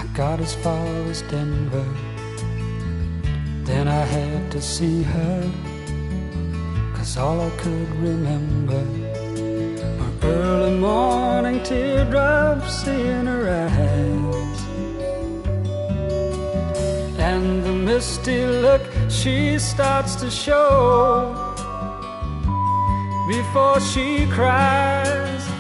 got as far as Denver. Then I had to see her, 'cause all I could remember were early morning teardrops in her eyes, and the misty look she starts to show before she cries.